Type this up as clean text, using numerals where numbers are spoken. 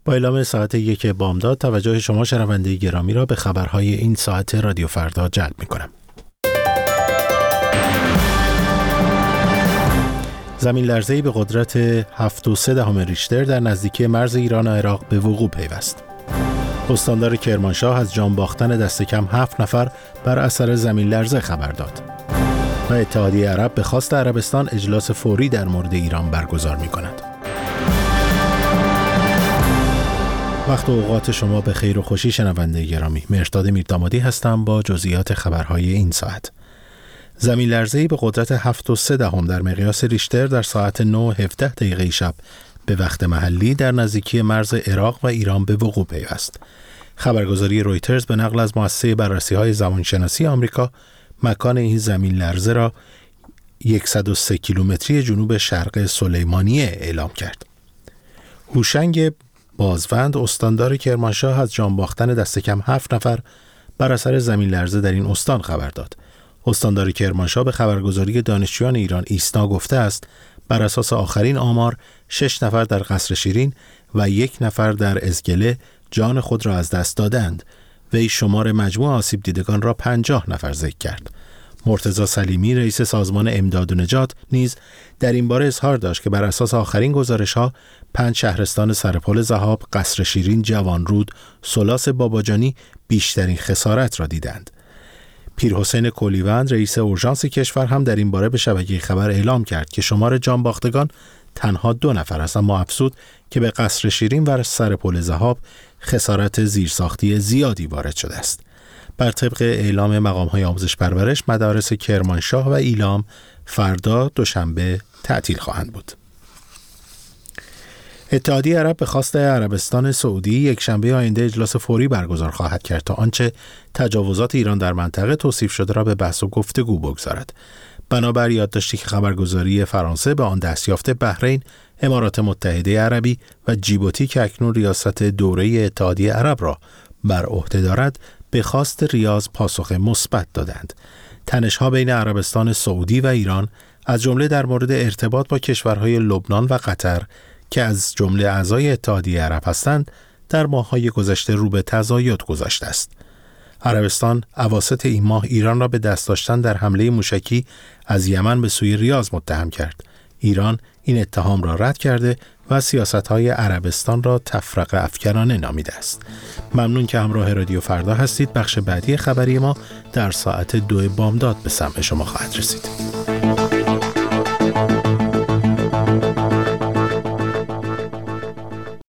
با اعلام ساعت 1 بامداد توجه شما شنونده گرامی را به خبرهای این ساعت رادیو فردا جلب می‌کنم. زمین لرزه‌ای به قدرت 7.3 ریشتر در نزدیکی مرز ایران و عراق به وقوع پیوست. استاندار کرمانشاه از جان باختن دست کم 7 نفر بر اثر زمین لرزه خبر داد. و اتحادیه عرب به خواست عربستان اجلاس فوری در مورد ایران برگزار می‌کند. وقت و اوقات شما به خیر و خوشی شنونده گرامی. مهرداد میردامادی هستم با جزئیات خبرهای این ساعت. زمین لرزه‌ای به قدرت 7.3 در مقیاس ریشتر در ساعت 9:17 شب به وقت محلی در نزدیکی مرز عراق و ایران به وقوع پیوست. خبرگزاری رویترز به نقل از مؤسسه بررسی‌های زمانشناسی آمریکا مکان این زمین لرزه را 103 کیلومتری جنوب شرق سلیمانیه اعلام کرد. هوشنگ بازوند استاندار کرمانشاه از جان باختن دست کم 7 نفر بر اثر زمین لرزه در این استان خبر داد. استاندار کرمانشاه به خبرگزاری دانشجویان ایران ایسنا گفته است بر اساس آخرین آمار 6 نفر در قصر شیرین و 1 نفر در ازگله جان خود را از دست دادند. وی شمار مجموع آسیب دیدگان را 50 نفر ذکر کرد. مرتضی سلیمی رئیس سازمان امداد و نجات نیز در این باره اظهار داشت که بر اساس آخرین گزارش‌ها 5 شهرستان سرپل ذهاب، قصر شیرین، جوانرود، سلاس باباجانی بیشترین خسارت را دیدند. پیرحسین کلیوند رئیس اورژانس کشور هم در این باره به شبکه خبر اعلام کرد که شمار جان باختگان تنها 2 نفر است، اما افزود که به قصر شیرین و سرپل ذهاب خسارت زیرساختی زیادی وارد شده است. بر طبق اعلام مقام‌های آموزش پرورش، مدارس کرمانشاه و ایلام فردا دوشنبه تعطیل خواهند بود. اتحادیه عرب به خواست عربستان سعودی یک شنبه آینده اجلاس فوری برگزار خواهد کرد تا آنچه تجاوزات ایران در منطقه توصیف شده را به بحث و گفتگو بگذارد. بنابر یادداشتی که خبرگزاری فرانسه به آن دستیافته، بحرین، امارات متحده عربی و جیبوتی که اکنون ریاست دوره اتحادیه عرب را بر عهده دارد، به خواست ریاض پاسخ مثبت دادند. تنش‌ها بین عربستان سعودی و ایران از جمله در مورد ارتباط با کشورهای لبنان و قطر که از جمله اعضای اتحادیه عرب هستند، در ماه‌های گذشته رو به تزاید گذاشته است. عربستان اواسط این ماه ایران را به دست داشتن در حمله موشکی از یمن به سوی ریاض متهم کرد. ایران این اتهام را رد کرده و سیاست‌های عربستان را تفرقه افکنانه نامیده است. ممنون که همراه رادیو فردا هستید. بخش بعدی خبری ما در ساعت 2 بامداد به سمع شما خواهد رسید.